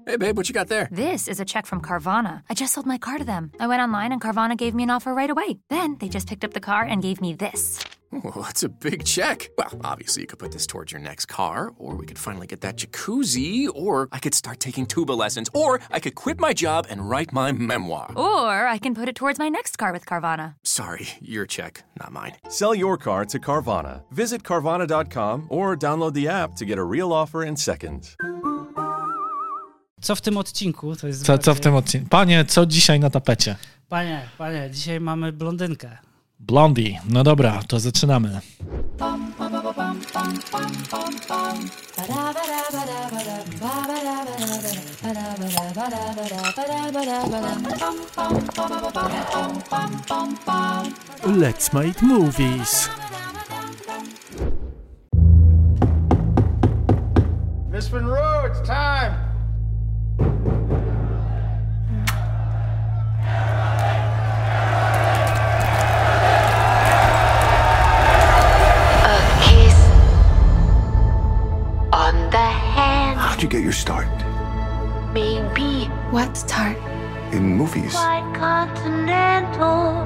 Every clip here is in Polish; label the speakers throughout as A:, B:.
A: Hey, babe, what you got there?
B: This is a check from Carvana. I just sold my car to them. I went online and Carvana gave me an offer right away. Then they just picked up the car and gave me this.
A: Well, that's a big check. Well, obviously you could put this towards your next car, or we could finally get that jacuzzi, or I could start taking tuba lessons, or I could quit my job and write my memoir.
B: Or I can put it towards my next car with Carvana.
A: Sorry, your check, not mine.
C: Sell your car to Carvana. Visit Carvana.com or download the app to get a real offer in seconds.
D: Co w tym odcinku? To jest
E: Co w tym odcinku? Panie, co dzisiaj na tapecie?
D: Panie, dzisiaj mamy blondynkę.
E: Blondie. No dobra, to zaczynamy.
F: Let's make movies.
G: Miss Monroe, it's time.
H: How'd you get your start?
I: Maybe.
H: What start? In movies.
I: Quite continental.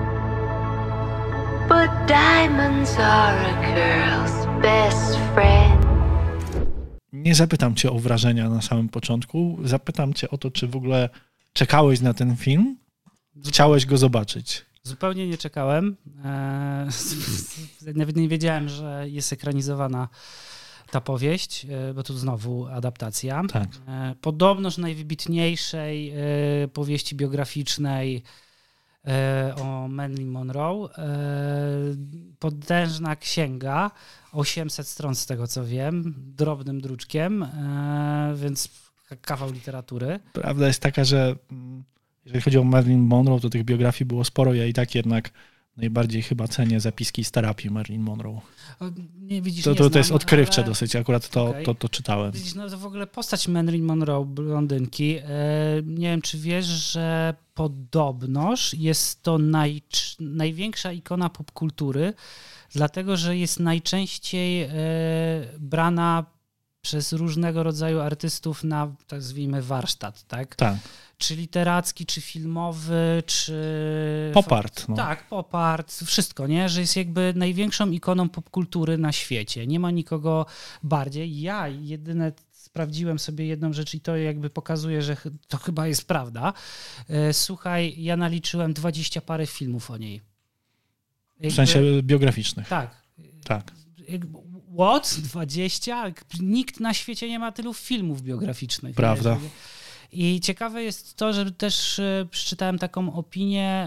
I: But diamonds are a girl's best friend.
E: Nie zapytam cię o wrażenia na samym początku. Zapytam cię o to, czy w ogóle czekałeś na ten film? Chciałeś go zobaczyć?
D: Zupełnie nie czekałem. Nawet nie wiedziałem, że jest ekranizowana ta powieść, bo tu znowu adaptacja.
E: Tak.
D: Podobnoż najwybitniejszej powieści biograficznej o Marilyn Monroe. Potężna księga, 800 stron z tego co wiem, drobnym druczkiem, więc kawał literatury.
E: Prawda jest taka, że jeżeli chodzi o Marilyn Monroe, to tych biografii było sporo. Ja i tak jednak najbardziej chyba cenię zapiski z terapii Marilyn Monroe.
D: Nie, widzisz,
E: to jest odkrywcze dosyć, akurat to czytałem.
D: Widzisz, no to w ogóle postać Marilyn Monroe, blondynki, nie wiem czy wiesz, że podobnoż jest to największa ikona popkultury, dlatego że jest najczęściej brana przez różnego rodzaju artystów na, tak nazwijmy, warsztat, tak?
E: Tak.
D: Czy literacki, czy filmowy, czy...
E: Pop art. No.
D: Tak, pop art, wszystko, nie? Że jest jakby największą ikoną popkultury na świecie. Nie ma nikogo bardziej. Ja jedyne sprawdziłem sobie jedną rzecz i to jakby pokazuje, że to chyba jest prawda. Słuchaj, ja naliczyłem 20 parę filmów o niej.
E: W sensie biograficznych.
D: Tak.
E: Tak.
D: What? 20? Nikt na świecie nie ma tylu filmów biograficznych.
E: Prawda.
D: I ciekawe jest to, że też przeczytałem taką opinię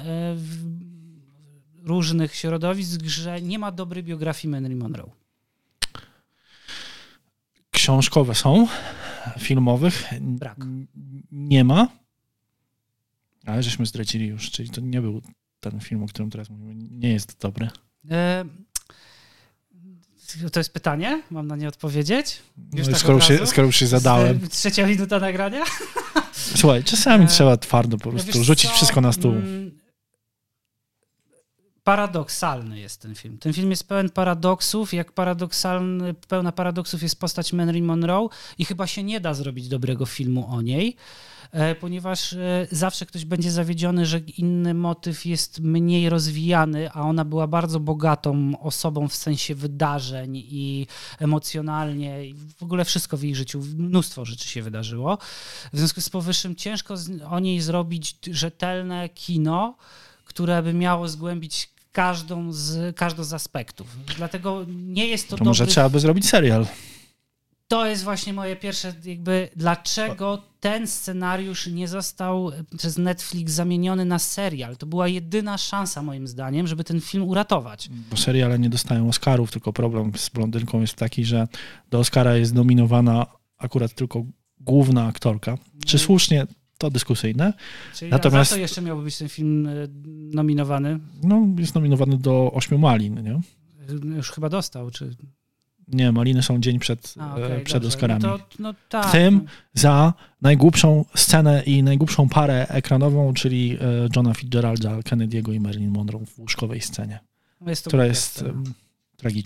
D: różnych środowisk, że nie ma dobrej biografii Marilyn Monroe.
E: Książkowe są, filmowych
D: brak.
E: Nie ma, ale żeśmy zdradzili już, czyli to nie był ten film, o którym teraz mówimy, nie jest dobry.
D: To jest pytanie? Mam na nie odpowiedzieć?
E: No tak skoro już się zadałem.
D: 3 minuta nagrania?
E: Słuchaj, czasami trzeba twardo po prostu rzucić wszystko na stół.
D: Paradoksalny jest ten film. Ten film jest pełen paradoksów, jak pełna paradoksów jest postać Marilyn Monroe i chyba się nie da zrobić dobrego filmu o niej, ponieważ zawsze ktoś będzie zawiedziony, że inny motyw jest mniej rozwijany, a ona była bardzo bogatą osobą w sensie wydarzeń i emocjonalnie i w ogóle wszystko w jej życiu, mnóstwo rzeczy się wydarzyło. W związku z powyższym ciężko o niej zrobić rzetelne kino, które by miało zgłębić każdą z aspektów. Dlatego nie jest to
E: może trzeba by zrobić serial.
D: To jest właśnie moje pierwsze dlaczego ten scenariusz nie został przez Netflix zamieniony na serial. To była jedyna szansa moim zdaniem, żeby ten film uratować.
E: Bo seriale nie dostają Oscarów, tylko problem z blondynką jest taki, że do Oscara jest nominowana akurat tylko główna aktorka. Czy słusznie? To dyskusyjne.
D: Czyli
E: natomiast
D: za to jeszcze miałby być ten film nominowany?
E: No, jest nominowany do 8 malin, nie?
D: Już chyba dostał, czy...
E: Nie, maliny są dzień przed Oscarami.
D: Tak.
E: W tym za najgłupszą scenę i najgłupszą parę ekranową, czyli Johna Fitzgeralda, Kennedy'ego i Marilyn Monroe w łóżkowej scenie, która jest tragiczna.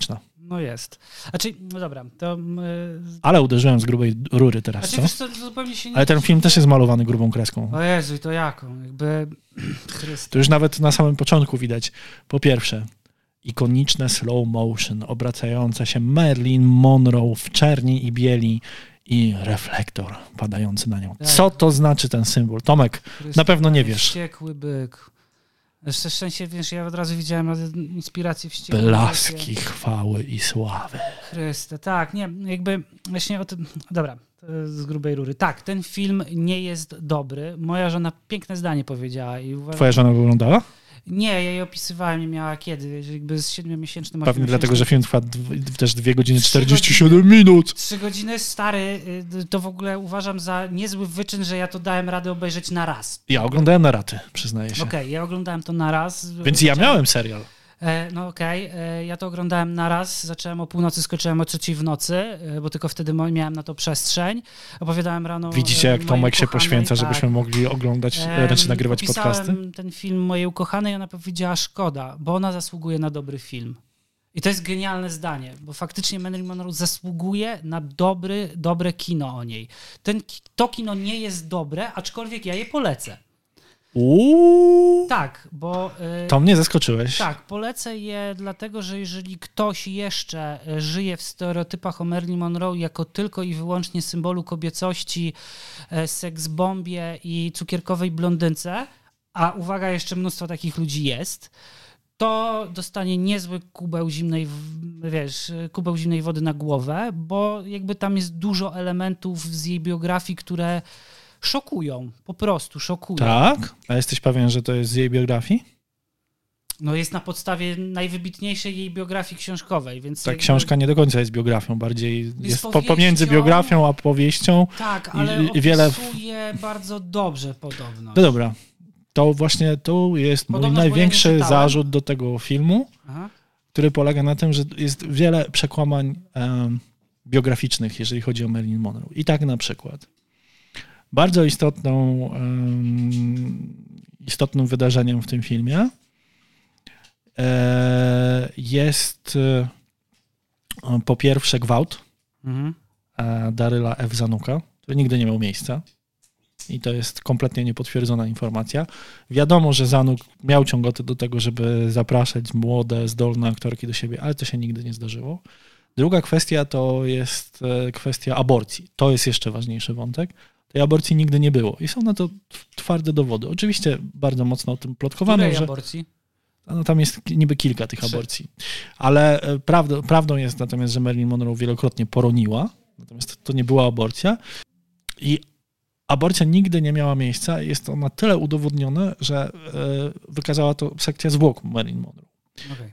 D: No jest. Znaczy, no dobra, to...
E: Ale uderzyłem z grubej rury teraz,
D: znaczy,
E: co?
D: To zupełnie się nie...
E: Ale ten film też jest malowany grubą kreską.
D: O Jezu, i to jaką? Jakby...
E: To już nawet na samym początku widać. Po pierwsze, ikoniczne slow motion, obracająca się Marilyn Monroe w czerni i bieli i reflektor padający na nią. Co to znaczy ten symbol? Tomek, na pewno nie wiesz.
D: Wściekły byk. Jeszcze szczęście, wiesz, ja od razu widziałem inspirację wściekłej.
E: Blaski chwały i sławy.
D: Chryste, tak, nie, jakby właśnie o tym... Dobra, z grubej rury. Tak, ten film nie jest dobry. Moja żona piękne zdanie powiedziała.
E: Twoja żona go oglądała?
D: Nie, ja jej opisywałem, nie miała kiedy, jakby z 7-miesięcznym...
E: Pewnie dlatego, że film trwa też 2 godziny 47 minut.
D: 3 godziny, stary, to w ogóle uważam za niezły wyczyn, że ja to dałem radę obejrzeć na raz.
E: Ja oglądałem na raty, przyznaję się.
D: Okej, ja oglądałem to na raz.
E: Więc ja miałem serial.
D: No okej, ja to oglądałem na raz, zacząłem o północy, skończyłem o 3:00 w nocy, bo tylko wtedy miałem na to przestrzeń. Opowiadałem rano...
E: Widzicie, jak Tomek się poświęca, żebyśmy mogli oglądać, znaczy nagrywać podcasty?
D: Opisałem ten film mojej ukochanej i ona powiedziała, szkoda, bo ona zasługuje na dobry film. I to jest genialne zdanie, bo faktycznie Marilyn Monroe zasługuje na dobre kino o niej. To kino nie jest dobre, aczkolwiek ja je polecę. Tak, bo...
E: To mnie zaskoczyłeś.
D: Tak, polecę je dlatego, że jeżeli ktoś jeszcze żyje w stereotypach o Marilyn Monroe jako tylko i wyłącznie symbolu kobiecości, seksbombie i cukierkowej blondynce, a uwaga, jeszcze mnóstwo takich ludzi jest, to dostanie niezły kubeł zimnej wody na głowę, bo jakby tam jest dużo elementów z jej biografii, które szokują, po prostu szokują.
E: Tak? A jesteś pewien, że to jest z jej biografii?
D: No jest na podstawie najwybitniejszej jej biografii książkowej, więc...
E: Ta książka nie do końca jest biografią, bardziej jest
D: powieścią,
E: pomiędzy biografią a powieścią.
D: Tak, ale opisuje bardzo dobrze podobno.
E: No dobra, to właśnie tu jest mój największy zarzut do tego filmu, który polega na tym, że jest wiele przekłamań biograficznych, jeżeli chodzi o Marilyn Monroe. I tak na przykład bardzo istotnym wydarzeniem w tym filmie jest po pierwsze gwałt Daryla F. Zanucka, który nigdy nie miał miejsca i to jest kompletnie niepotwierdzona informacja. Wiadomo, że Zanuk miał ciągoty do tego, żeby zapraszać młode, zdolne aktorki do siebie, ale to się nigdy nie zdarzyło. Druga kwestia to jest kwestia aborcji. To jest jeszcze ważniejszy wątek. Tej aborcji nigdy nie było i są na to twarde dowody. Oczywiście bardzo mocno o tym plotkowano.
D: Której aborcji?
E: No, tam jest niby kilka tych aborcji. Ale prawdą jest natomiast, że Marilyn Monroe wielokrotnie poroniła, natomiast to nie była aborcja i aborcja nigdy nie miała miejsca. Jest to na tyle udowodnione, że wykazała to sekcja zwłok Marilyn Monroe.
D: Okay.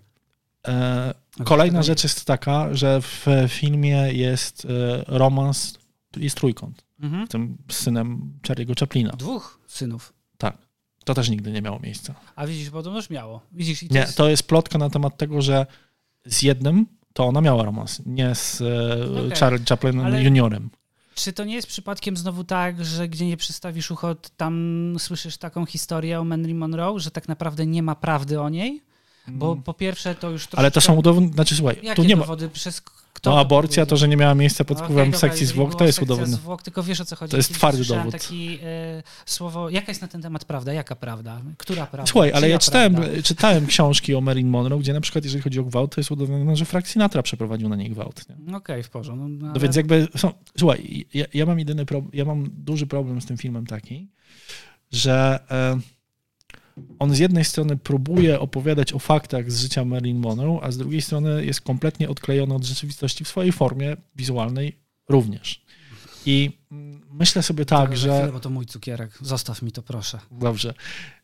E: Kolejna rzecz jest taka, że w filmie jest romans, jest trójkąt. Tym synem Charlie'ego Chaplina.
D: 2 synów.
E: Tak. To też nigdy nie miało miejsca.
D: A widzisz, podobno już miało. Widzisz, i
E: to jest plotka na temat tego, że z jednym to ona miała romans, nie z Charlie Chaplinem juniorem.
D: Czy to nie jest przypadkiem znowu tak, że gdzie nie przystawisz ucho, tam słyszysz taką historię o Marilyn Monroe, że tak naprawdę nie ma prawdy o niej? Bo po pierwsze to już troszeczkę...
E: Ale to są udowodnione, znaczy słuchaj,
D: jakie
E: tu nie
D: dowody? Przez kto
E: no aborcja, to, że nie miała miejsca pod wpływem sekcji zwłok, to jest udowodnione.
D: Zwłok, tylko wiesz, o co chodzi.
E: To jest twardy dowód.
D: Taki słowo, jaka jest na ten temat prawda? Jaka prawda? Która prawda?
E: Słuchaj, ale ja czytałem książki o Marilyn Monroe, gdzie na przykład jeżeli chodzi o gwałt, to jest udowodnione, że Frank Sinatra przeprowadził na niej gwałt.
D: Okej, w porządku.
E: No więc jakby słuchaj, ja mam duży problem z tym filmem taki, że on z jednej strony próbuje opowiadać o faktach z życia Marilyn Monroe, a z drugiej strony jest kompletnie odklejony od rzeczywistości w swojej formie wizualnej również. I myślę sobie tak, że...
D: Chwilę, bo to mój cukierek. Zostaw mi to, proszę.
E: Dobrze.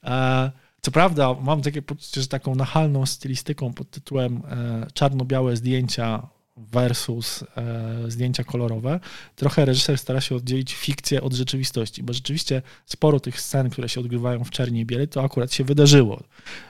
E: Co prawda mam takie poczucie, że taką nachalną stylistyką pod tytułem czarno-białe zdjęcia versus zdjęcia kolorowe, trochę reżyser stara się oddzielić fikcję od rzeczywistości, bo rzeczywiście sporo tych scen, które się odgrywają w czerni i bieli, to akurat się wydarzyło.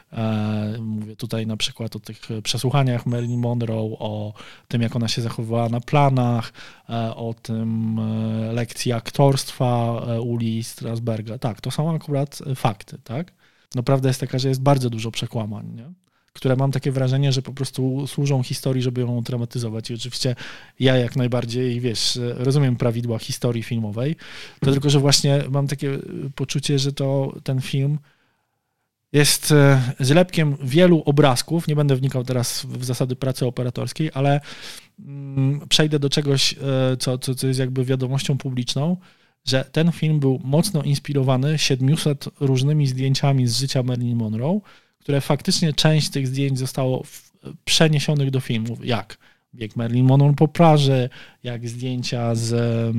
E: Mówię tutaj na przykład o tych przesłuchaniach Marilyn Monroe, o tym, jak ona się zachowywała na planach, o tym lekcji aktorstwa u Lee Strasberga. Tak, to są akurat fakty, tak? No prawda jest taka, że jest bardzo dużo przekłamań, nie? które mam takie wrażenie, że po prostu służą historii, żeby ją dramatyzować. I oczywiście ja jak najbardziej, wiesz, rozumiem prawidła historii filmowej, to tylko, że właśnie mam takie poczucie, że ten film jest zlepkiem wielu obrazków. Nie będę wnikał teraz w zasady pracy operatorskiej, ale przejdę do czegoś, co jest jakby wiadomością publiczną, że ten film był mocno inspirowany 700 różnymi zdjęciami z życia Marilyn Monroe, które faktycznie część z tych zdjęć zostało przeniesionych do filmów, jak bieg Marilyn Monroe po plaży, jak zdjęcia z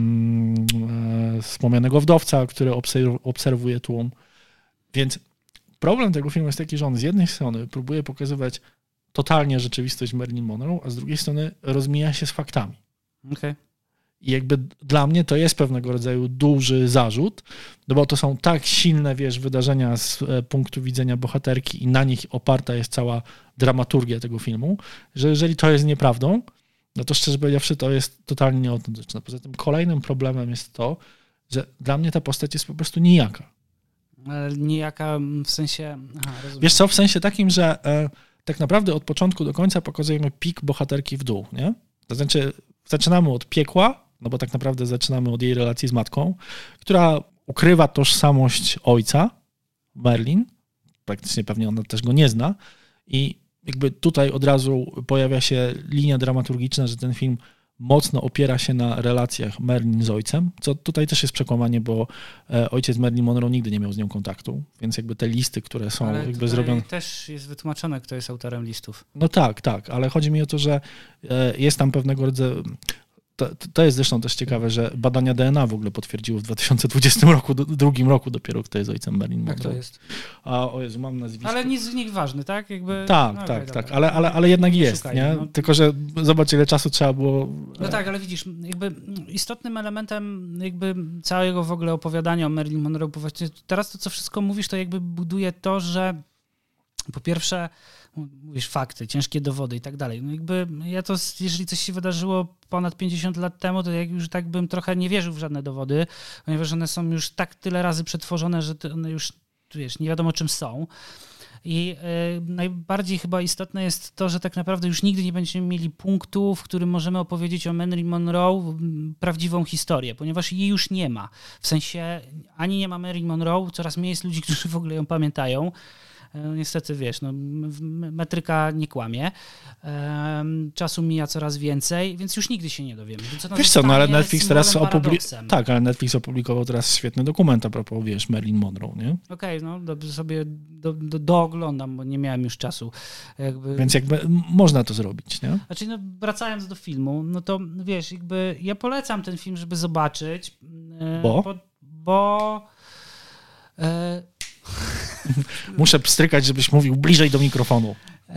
E: wspomnianego wdowca, który obserwuje tłum. Więc problem tego filmu jest taki, że on z jednej strony próbuje pokazywać totalnie rzeczywistość Marilyn Monroe, a z drugiej strony rozmija się z faktami.
D: Okay.
E: I jakby dla mnie to jest pewnego rodzaju duży zarzut, no bo to są tak silne, wiesz, wydarzenia z punktu widzenia bohaterki i na nich oparta jest cała dramaturgia tego filmu, że jeżeli to jest nieprawdą, no to szczerze powiedziawszy to jest totalnie nieautentyczne. Poza tym kolejnym problemem jest to, że dla mnie ta postać jest po prostu nijaka.
D: Ale nijaka w sensie...
E: Wiesz co, w sensie takim, że tak naprawdę od początku do końca pokazujemy pik bohaterki w dół, nie? To znaczy zaczynamy od piekła, no bo tak naprawdę zaczynamy od jej relacji z matką, która ukrywa tożsamość ojca, Merlin, praktycznie pewnie ona też go nie zna i jakby tutaj od razu pojawia się linia dramaturgiczna, że ten film mocno opiera się na relacjach Merlin z ojcem, co tutaj też jest przekłamanie, bo ojciec Marilyn Monroe nigdy nie miał z nią kontaktu, więc jakby te listy, które są
D: ale
E: jakby zrobione...
D: też jest wytłumaczone, kto jest autorem listów.
E: No tak, ale chodzi mi o to, że jest tam pewnego rodzaju... To jest zresztą też ciekawe, że badania DNA w ogóle potwierdziły w 2020 roku, drugim roku dopiero, kto jest ojcem Marilyn Monroe.
D: Jak to jest?
E: O Jezu, mam nazwisko.
D: Ale nic z nich ważny, tak? Jakby...
E: Tak, ale jednak jest,
D: szukaj,
E: nie?
D: No.
E: Tylko, że zobacz, ile czasu trzeba było...
D: No tak, ale widzisz, jakby istotnym elementem jakby całego w ogóle opowiadania o Marilyn Monroe, bo właśnie teraz to, co wszystko mówisz, to jakby buduje to, że po pierwsze mówisz fakty, ciężkie dowody i tak dalej. No jakby ja to, jeżeli coś się wydarzyło ponad 50 lat temu, to jak już tak bym trochę nie wierzył w żadne dowody, ponieważ one są już tak tyle razy przetworzone, że one już, wiesz, nie wiadomo czym są. I najbardziej chyba istotne jest to, że tak naprawdę już nigdy nie będziemy mieli punktu, w którym możemy opowiedzieć o Marilyn Monroe prawdziwą historię, ponieważ jej już nie ma. W sensie ani nie ma Marilyn Monroe, coraz mniej jest ludzi, którzy w ogóle ją pamiętają. Niestety, wiesz, no, metryka nie kłamie. Czasu mija coraz więcej, więc już nigdy się nie dowiemy.
E: Wiesz co, no ale Netflix teraz ale Netflix opublikował teraz świetny dokument a propos, wiesz, Marilyn Monroe, nie?
D: Okej, no dobrze sobie dooglądam, bo nie miałem już czasu.
E: Więc jakby można to zrobić, nie?
D: Znaczy, no wracając do filmu, no to wiesz, jakby ja polecam ten film, żeby zobaczyć. Bo
E: muszę pstrykać, żebyś mówił bliżej do mikrofonu.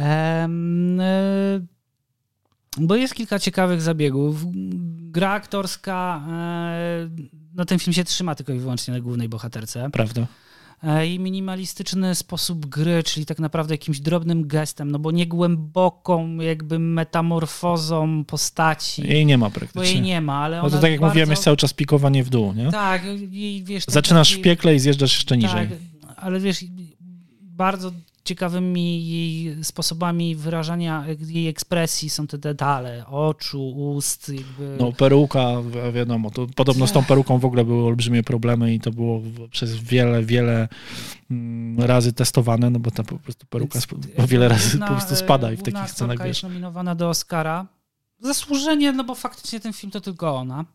D: Bo jest kilka ciekawych zabiegów. Gra aktorska, no ten film się trzyma tylko i wyłącznie na głównej bohaterce.
E: Prawda.
D: I minimalistyczny sposób gry, czyli tak naprawdę jakimś drobnym gestem, no bo nie głęboką jakby metamorfozą postaci.
E: Jej nie ma praktycznie.
D: Bo jej nie ma, ale
E: no to tak jak mówiłem, jest cały czas pikowanie w dół, nie?
D: Tak. I wiesz,
E: zaczynasz w piekle i zjeżdżasz jeszcze niżej.
D: Tak, ale wiesz, bardzo ciekawymi jej sposobami wyrażania jej ekspresji są te detale oczu, ust. Jakby...
E: No peruka, wiadomo, to podobno z tą peruką w ogóle były olbrzymie problemy i to było przez wiele razy testowane, no bo ta po prostu peruka wiele razy po prostu spada i w takich scenach, wiesz.
D: Jest nominowana do Oscara. Zasłużenie, no bo faktycznie ten film to tylko ona.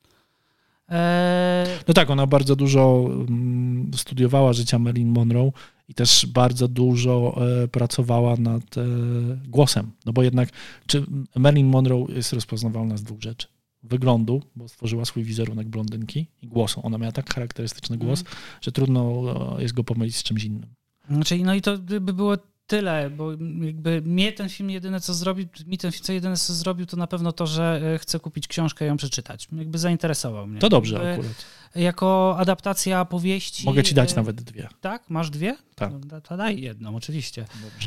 E: No tak, ona bardzo dużo studiowała życia Marilyn Monroe i też bardzo dużo pracowała nad głosem. No bo jednak, czy Marilyn Monroe jest rozpoznawalna z dwóch rzeczy. Wyglądu, bo stworzyła swój wizerunek blondynki i głosu. Ona miała tak charakterystyczny głos, że trudno jest go pomylić z czymś innym.
D: Znaczy, no i to by było tyle, bo jakby ten film jedyne co zrobił, to na pewno to, że chcę kupić książkę i ją przeczytać. Jakby zainteresował mnie.
E: To dobrze akurat.
D: Jako adaptacja powieści...
E: Mogę ci dać nawet 2.
D: Tak? Masz 2?
E: Tak.
D: No, to daj jedną, oczywiście.
E: Dobrze.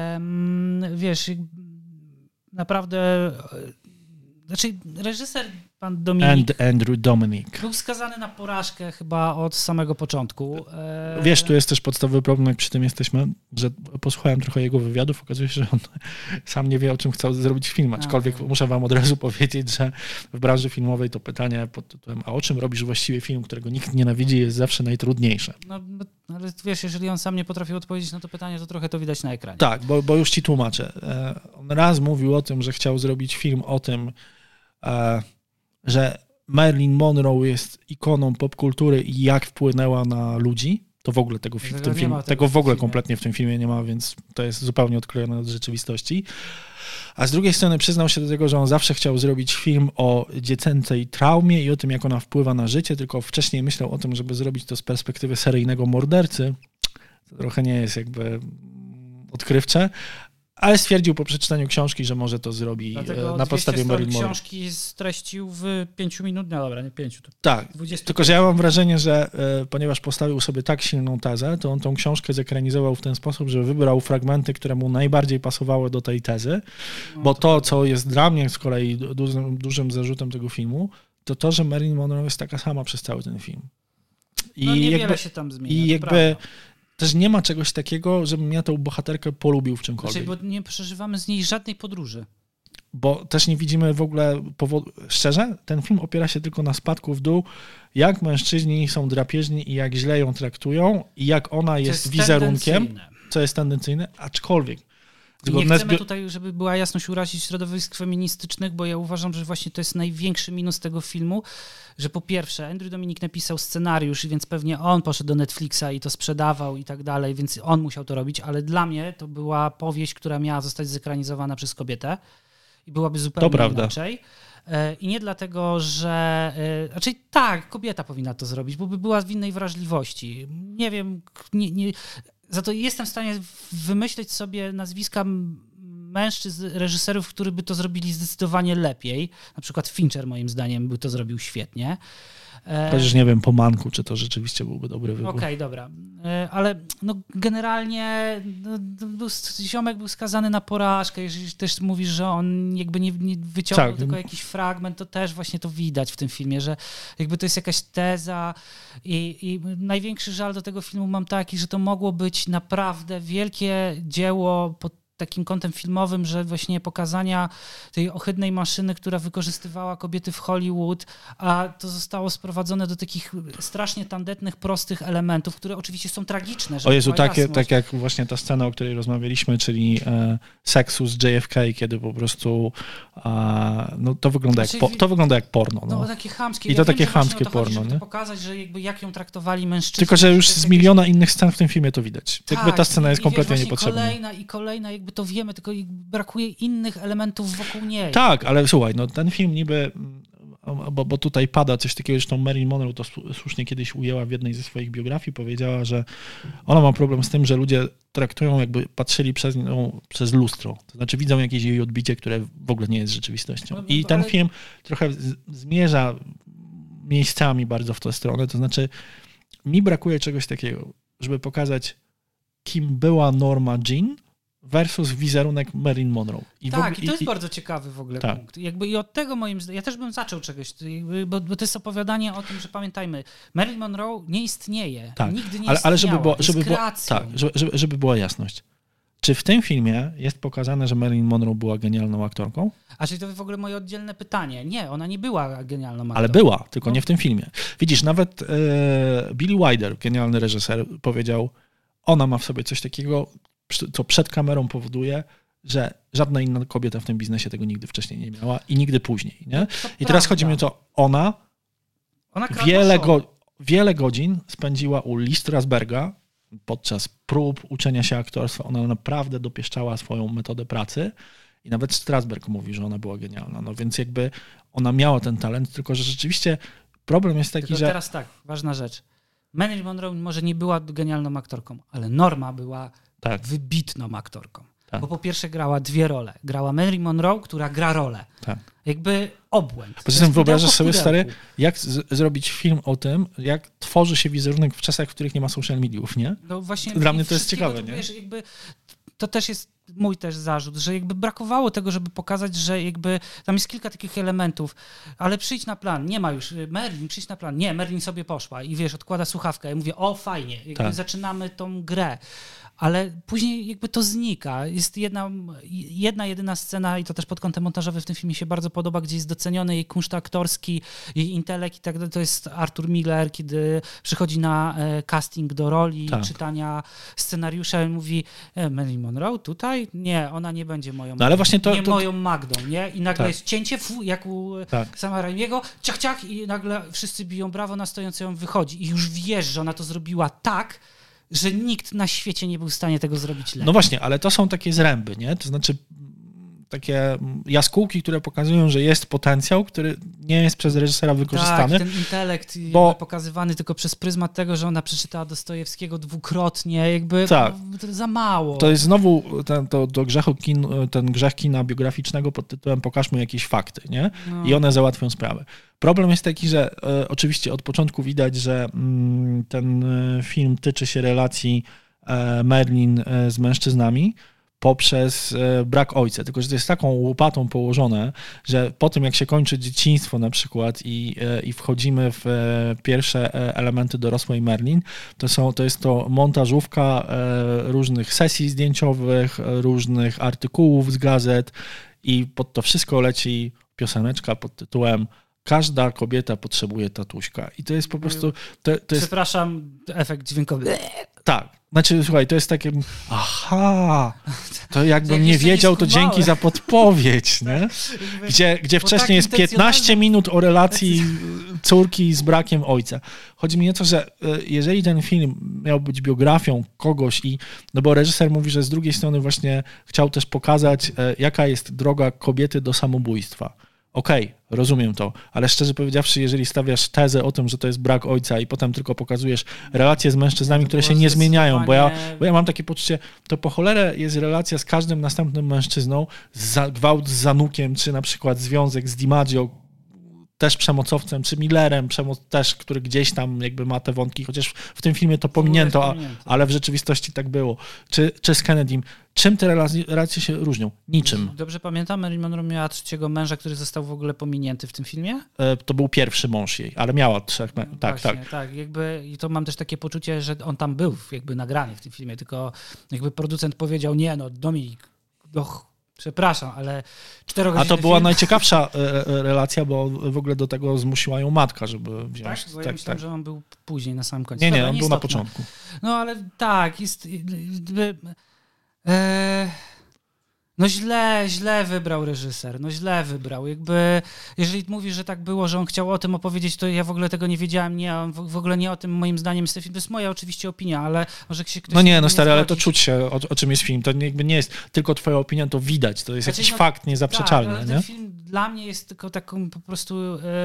D: Wiesz, naprawdę... Znaczy, reżyser pan Dominik.
E: Andrew Dominic.
D: Był skazany na porażkę chyba od samego początku.
E: Wiesz, tu jest też podstawowy problem, jak przy tym jesteśmy, że posłuchałem trochę jego wywiadów, okazuje się, że on sam nie wie, o czym chciał zrobić film, aczkolwiek muszę wam od razu powiedzieć, że w branży filmowej to pytanie pod tytułem, a o czym robisz właściwie film, którego nikt nienawidzi, jest zawsze najtrudniejsze.
D: No, ale wiesz, jeżeli on sam nie potrafił odpowiedzieć na to pytanie, to trochę to widać na ekranie.
E: Tak, bo już ci tłumaczę. On raz mówił o tym, że chciał zrobić film o tym, że Marilyn Monroe jest ikoną popkultury i jak wpłynęła na ludzi. To w ogóle tego w ogóle kompletnie w tym filmie nie ma, więc to jest zupełnie odklejone od rzeczywistości. A z drugiej strony przyznał się do tego, że on zawsze chciał zrobić film o dziecięcej traumie i o tym, jak ona wpływa na życie, tylko wcześniej myślał o tym, żeby zrobić to z perspektywy seryjnego mordercy. To trochę nie jest jakby odkrywcze, ale stwierdził po przeczytaniu książki, że może to zrobi na podstawie Marilyn Monroe.
D: Książki streścił w 5 minut, no dobra, nie 5.
E: Tak, tylko że ja mam wrażenie, że ponieważ postawił sobie tak silną tezę, to on tą książkę zekranizował w ten sposób, że wybrał fragmenty, które mu najbardziej pasowały do tej tezy, bo to, co jest dla mnie z kolei dużym zarzutem tego filmu, to, że Marilyn Monroe jest taka sama przez cały ten film.
D: I niewiele się tam zmienia.
E: I jakby też nie ma czegoś takiego, żebym ja tę bohaterkę polubił w czymkolwiek.
D: Znaczy, bo nie przeżywamy z niej żadnej podróży.
E: Bo też nie widzimy w ogóle powodu. Szczerze, ten film opiera się tylko na spadku w dół, jak mężczyźni są drapieżni i jak źle ją traktują i jak ona jest wizerunkiem, co jest tendencyjne, aczkolwiek.
D: Nie chcemy tutaj, żeby była jasność, urazić środowisk feministycznych, bo ja uważam, że właśnie to jest największy minus tego filmu, że po pierwsze Andrew Dominic napisał scenariusz, więc pewnie on poszedł do Netflixa i to sprzedawał i tak dalej, więc on musiał to robić, ale dla mnie to była powieść, która miała zostać zekranizowana przez kobietę i byłaby zupełnie inaczej. I nie dlatego, że... Znaczy tak, kobieta powinna to zrobić, bo by była w innej wrażliwości. Nie wiem, za to jestem w stanie wymyśleć sobie nazwiska mężczyzn, reżyserów, którzy by to zrobili zdecydowanie lepiej. Na przykład Fincher moim zdaniem by to zrobił świetnie.
E: Chociaż nie wiem po Manku, czy to rzeczywiście byłby dobry wybór.
D: Okej, dobra. Ale no generalnie ziomek był skazany na porażkę. Jeżeli też mówisz, że on jakby nie wyciągnął tylko jakiś fragment, to też właśnie to widać w tym filmie, że jakby to jest jakaś teza i największy żal do tego filmu mam taki, że to mogło być naprawdę wielkie dzieło pod takim kątem filmowym, że właśnie pokazania tej ohydnej maszyny, która wykorzystywała kobiety w Hollywood, a to zostało sprowadzone do takich strasznie tandetnych, prostych elementów, które oczywiście są tragiczne.
E: O Jezu, tak jak właśnie ta scena, o której rozmawialiśmy, czyli seksu z JFK, kiedy po prostu no to wygląda, to wygląda jak porno.
D: No takie chamskie.
E: I to takie chamskie porno.
D: Żeby pokazać, że jakby jak ją traktowali mężczyźni.
E: Tylko, że już z miliona innych scen w tym filmie to widać. Jakby ta scena jest kompletnie niepotrzebna.
D: Kolejna, jakby to wiemy, tylko brakuje innych elementów wokół niej.
E: Tak, ale słuchaj, no ten film niby, bo tutaj pada coś takiego, zresztą Marilyn Monroe to słusznie kiedyś ujęła w jednej ze swoich biografii, powiedziała, że ona ma problem z tym, że ludzie traktują, jakby patrzyli przez nią przez lustro. To znaczy widzą jakieś jej odbicie, które w ogóle nie jest rzeczywistością. I ten film trochę zmierza miejscami bardzo w tę stronę, to znaczy mi brakuje czegoś takiego, żeby pokazać, kim była Norma Jean versus wizerunek Marilyn Monroe.
D: I to jest bardzo ciekawy w ogóle punkt. Jakby i od tego moim zdaniem, ja też bym zaczął czegoś, bo to jest opowiadanie o tym, że pamiętajmy, Marilyn Monroe nie istnieje. Tak. Nigdy nie istniała.
E: Ale żeby była jasność. Czy w tym filmie jest pokazane, że Marilyn Monroe była genialną aktorką?
D: A czyli to w ogóle moje oddzielne pytanie. Nie, ona nie była genialną aktorką.
E: Ale była, tylko nie w tym filmie. Widzisz, nawet Billy Wilder, genialny reżyser, powiedział, ona ma w sobie coś takiego, co przed kamerą powoduje, że żadna inna kobieta w tym biznesie tego nigdy wcześniej nie miała i nigdy później. Nie? I teraz chodzi mi o to, ona wiele godzin spędziła u Lee Strasberga podczas prób uczenia się aktorstwa. Ona naprawdę dopieszczała swoją metodę pracy i nawet Strasberg mówi, że ona była genialna. No więc jakby ona miała ten talent, tylko że rzeczywiście problem jest taki, że...
D: Teraz tak, ważna rzecz. Marilyn Monroe może nie była genialną aktorką, ale Norma była wybitną aktorką. Tak. Bo po pierwsze grała dwie role. Grała Marilyn Monroe, która gra rolę. Tak. Jakby obłęd.
E: Poza tym wyobrażasz sobie, stary, jak zrobić film o tym, jak tworzy się wizerunek w czasach, w których nie ma social mediów, nie?
D: No właśnie.
E: Dla mnie to jest ciekawe, nie?
D: Wiesz, jakby to też jest mój też zarzut, że jakby brakowało tego, żeby pokazać, że jakby tam jest kilka takich elementów, ale przyjdź na plan, nie ma już, Merlin, przyjdź na plan, nie, Merlin sobie poszła i wiesz, odkłada słuchawkę, ja mówię, o fajnie, jakby zaczynamy tą grę. Ale później jakby to znika. Jest jedyna scena i to też pod kątem montażowym w tym filmie się bardzo podoba, gdzie jest doceniony jej kunszt aktorski, jej intelekt i tak dalej. To jest Arthur Miller, kiedy przychodzi na casting do roli, czytania scenariusza i mówi Marilyn Monroe tutaj? Nie, ona nie będzie moją
E: ale właśnie
D: moją Magdą, nie? I nagle jest cięcie, jak u Sama Raimiego, ciach, ciach i nagle wszyscy biją brawo, na stojącą wychodzi i już wiesz, że ona to zrobiła tak, że nikt na świecie nie był w stanie tego zrobić lepiej.
E: No właśnie, ale to są takie zręby, nie? To znaczy takie jaskółki, które pokazują, że jest potencjał, który nie jest przez reżysera wykorzystany.
D: Tak, ten intelekt pokazywany tylko przez pryzmat tego, że ona przeczytała Dostojewskiego dwukrotnie, jakby za mało.
E: To jest znowu ten grzech kina biograficznego pod tytułem pokażmy jakieś fakty, nie? I one załatwią sprawę. Problem jest taki, że oczywiście od początku widać, że ten film tyczy się relacji Merlin z mężczyznami poprzez brak ojca. Tylko że to jest taką łopatą położone, że po tym jak się kończy dzieciństwo na przykład i wchodzimy w pierwsze elementy dorosłej Merlin, to jest to montażówka różnych sesji zdjęciowych, różnych artykułów z gazet i pod to wszystko leci pioseneczka pod tytułem Każda kobieta potrzebuje tatuśka. I to jest po prostu... To jest...
D: Przepraszam, efekt dźwiękowy.
E: Tak. Znaczy, słuchaj, to jest takie... Aha! To jakbym nie wiedział, to dzięki za podpowiedź, nie? Gdzie wcześniej jest 15 minut o relacji córki z brakiem ojca. Chodzi mi o to, że jeżeli ten film miał być biografią kogoś no bo reżyser mówi, że z drugiej strony właśnie chciał też pokazać, jaka jest droga kobiety do samobójstwa. Okej, rozumiem to, ale szczerze powiedziawszy, jeżeli stawiasz tezę o tym, że to jest brak ojca i potem tylko pokazujesz relacje z mężczyznami, które się nie zmieniają, bo ja mam takie poczucie, to po cholerę jest relacja z każdym następnym mężczyzną, gwałt z Zanukiem, czy na przykład związek z DiMaggio, też przemocowcem, czy Millerem, też, który gdzieś tam jakby ma te wątki, chociaż w tym filmie to pominięto, ale w rzeczywistości tak było. Czy z Kennedym. Czym te relacje się różnią? Niczym.
D: Dobrze pamiętam, Marilyn Monroe miała trzeciego męża, który został w ogóle pominięty w tym filmie?
E: To był pierwszy mąż jej, ale miała trzech mężów. Tak.
D: Jakby, i to mam też takie poczucie, że on tam był jakby nagrany w tym filmie, tylko jakby producent powiedział, nie no, Dominik, przepraszam, ale 4-godzinny
E: A to była
D: film...
E: najciekawsza relacja, bo w ogóle do tego zmusiła ją matka, żeby wziąć.
D: Tak? Bo ja myślałem, że on był później, na samym końcu.
E: Nie, on był na początku.
D: No ale tak, jest... No źle wybrał reżyser, źle wybrał. Jakby, jeżeli mówisz, że tak było, że on chciał o tym opowiedzieć, to ja w ogóle tego nie wiedziałem, w ogóle nie o tym moim zdaniem jest ten film. To jest moja oczywiście opinia, ale może się ktoś...
E: stary, ale to czuć się, o czym jest film. To jakby nie jest tylko twoja opinia, to widać. To jest jakiś fakt niezaprzeczalny.
D: Tak, ale ten film dla mnie jest tylko taką po prostu...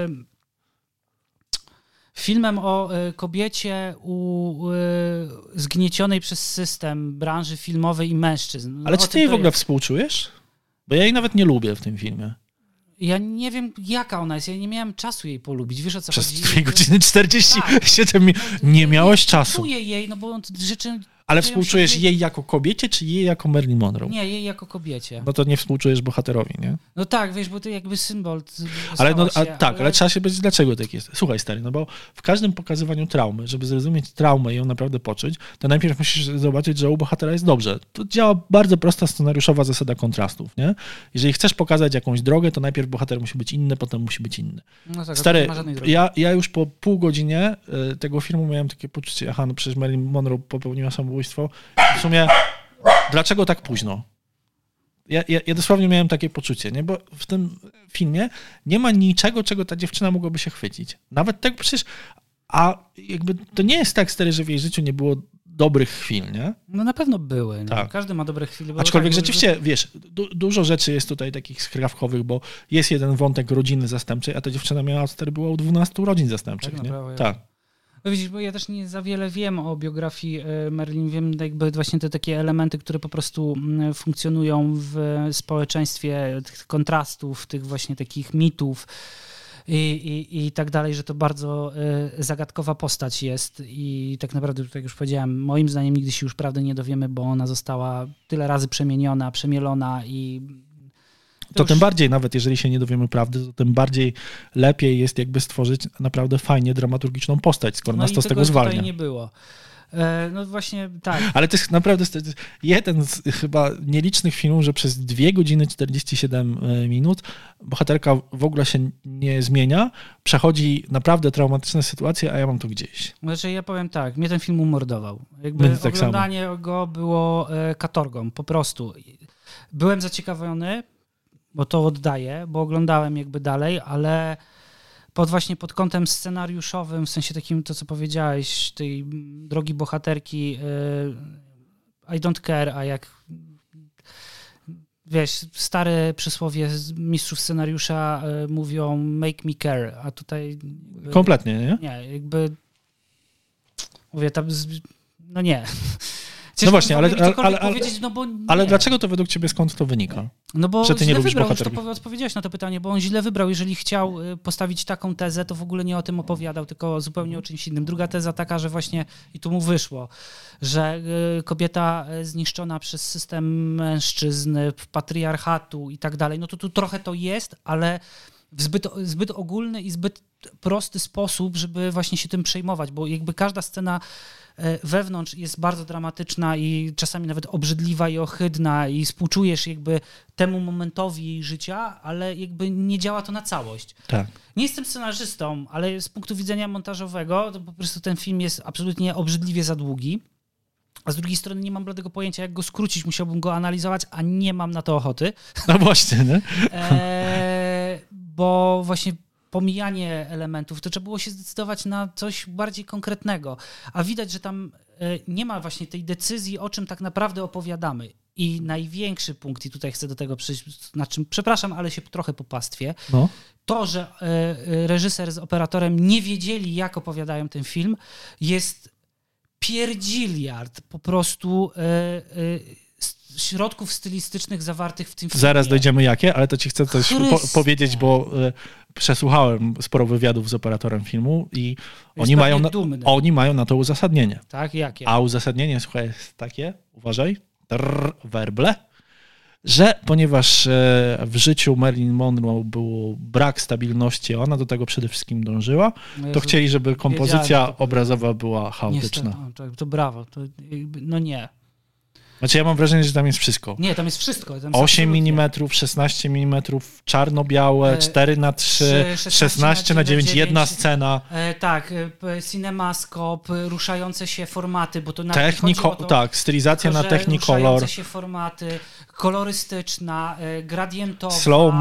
D: filmem o kobiecie zgniecionej przez system branży filmowej i mężczyzn.
E: Ale czy ty jej w ogóle współczujesz? Bo ja jej nawet nie lubię w tym filmie.
D: Ja nie wiem, jaka ona jest. Ja nie miałem czasu jej polubić. Wiesz, o co chodzi?
E: Przez 2 godziny 47 nie miałeś czasu.
D: Współczuję jej, no bo rzeczy...
E: Ale współczujesz jej jako kobiecie, czy jej jako Marilyn Monroe?
D: Nie, jej jako kobiecie.
E: No to nie współczujesz bohaterowi, nie?
D: No tak, wiesz, bo to jakby symbol.
E: Ale trzeba się powiedzieć, dlaczego tak jest. Słuchaj, stary, no bo w każdym pokazywaniu traumy, żeby zrozumieć traumę i ją naprawdę poczuć, to najpierw musisz zobaczyć, że u bohatera jest dobrze. To działa bardzo prosta scenariuszowa zasada kontrastów, nie? Jeżeli chcesz pokazać jakąś drogę, to najpierw bohater musi być inny, potem musi być inny.
D: No tak,
E: stary, ja już po pół godzinie tego filmu miałem takie poczucie, no przecież Marilyn Monroe popełniła samobójstwo. W sumie, dlaczego tak późno? Ja dosłownie miałem takie poczucie, nie? Bo w tym filmie nie ma niczego, czego ta dziewczyna mogłaby się chwycić. Nawet tego przecież... A jakby to nie jest tak, stary, że w jej życiu nie było dobrych chwil, nie?
D: No na pewno były.
E: Tak.
D: Każdy ma dobre chwile.
E: Aczkolwiek rzeczywiście, wiesz, dużo rzeczy jest tutaj takich skrawkowych, bo jest jeden wątek rodziny zastępczej, a ta dziewczyna była u 12 rodzin zastępczych,
D: tak,
E: nie?
D: Prawo,
E: tak.
D: No widzisz, bo ja też nie za wiele wiem o biografii Marilyn. Wiem jakby właśnie te takie elementy, które po prostu funkcjonują w społeczeństwie, tych kontrastów, tych właśnie takich mitów. i tak dalej, że to bardzo zagadkowa postać jest i tak naprawdę, tak jak już powiedziałem, moim zdaniem nigdy się już prawdy nie dowiemy, bo ona została tyle razy przemieniona, przemielona i
E: to tym bardziej, nawet jeżeli się nie dowiemy prawdy, to tym bardziej lepiej jest jakby stworzyć naprawdę fajnie dramaturgiczną postać, skoro nas to z tego zwalnia.
D: Tutaj nie było. No właśnie tak.
E: Ale to jest naprawdę jeden z chyba nielicznych filmów, że przez 2 godziny 47 minut bohaterka w ogóle się nie zmienia, przechodzi naprawdę traumatyczne sytuacje, a ja mam to gdzieś.
D: Znaczy ja powiem tak, mnie ten film umordował. Jakby tak oglądanie go było katorgą, po prostu. Byłem zaciekawiony, bo to oddaję, bo oglądałem jakby dalej, ale pod kątem scenariuszowym, w sensie takim, to co powiedziałeś, tej drogi bohaterki I don't care, a jak wiesz, stare przysłowie z mistrzów scenariusza mówią make me care, a tutaj
E: kompletnie, nie?
D: Nie, jakby mówię tam, no nie.
E: No właśnie, ale
D: nie.
E: dlaczego to według ciebie, skąd to wynika?
D: No bo
E: że ty nie lubisz
D: wybrał,
E: bohaterów?
D: już to odpowiedziałeś na to pytanie, bo on źle wybrał. Jeżeli chciał postawić taką tezę, to w ogóle nie o tym opowiadał, tylko zupełnie o czymś innym. Druga teza taka, że właśnie, i tu mu wyszło, że kobieta zniszczona przez system mężczyzn, patriarchatu i tak dalej, no to tu trochę to jest, ale w zbyt ogólny i zbyt prosty sposób, żeby właśnie się tym przejmować, bo jakby każda scena wewnątrz jest bardzo dramatyczna i czasami nawet obrzydliwa i ohydna i współczujesz jakby temu momentowi jej życia, ale jakby nie działa to na całość.
E: Tak.
D: Nie jestem scenarzystą, ale z punktu widzenia montażowego to po prostu ten film jest absolutnie obrzydliwie za długi, a z drugiej strony nie mam bladego pojęcia, jak go skrócić, musiałbym go analizować, a nie mam na to ochoty.
E: No właśnie, nie?
D: Bo właśnie pomijanie elementów, to trzeba było się zdecydować na coś bardziej konkretnego. A widać, że tam nie ma właśnie tej decyzji, o czym tak naprawdę opowiadamy. I największy punkt, i tutaj chcę do tego przyjść, na czym, przepraszam, ale się trochę popastwię, to, że reżyser z operatorem nie wiedzieli, jak opowiadają ten film, jest pierdziliard po prostu środków stylistycznych zawartych w tym filmie.
E: Zaraz dojdziemy jakie, ale to ci chcę coś powiedzieć, bo przesłuchałem sporo wywiadów z operatorem filmu i oni mają na to uzasadnienie.
D: Tak, jakie?
E: A uzasadnienie, słuchaj, jest takie, uważaj, werble, że ponieważ w życiu Marilyn Monroe był brak stabilności, ona do tego przede wszystkim dążyła, to chcieli, żeby kompozycja obrazowa była chaotyczna.
D: To brawo, to no nie.
E: Znaczy ja mam wrażenie, że tam jest wszystko.
D: Nie, tam jest wszystko. Tam
E: 8 mm, 16 mm, czarno-białe, 4:3, 16:9, jedna scena.
D: Tak, cinemascope, ruszające się formaty, bo to na
E: tak, stylizacja na Technicolor.
D: Ruszające się formaty, kolorystyczna, gradientowa,
E: slow